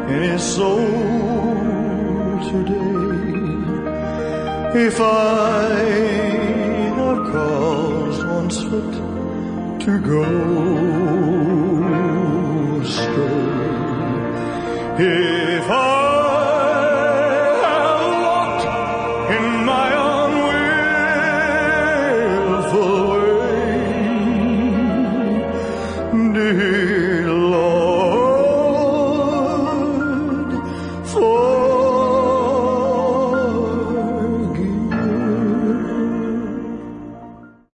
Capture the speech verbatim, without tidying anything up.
in his soul today. If I have caused one's foot to go astray, if I have walked in my unwillful way, dear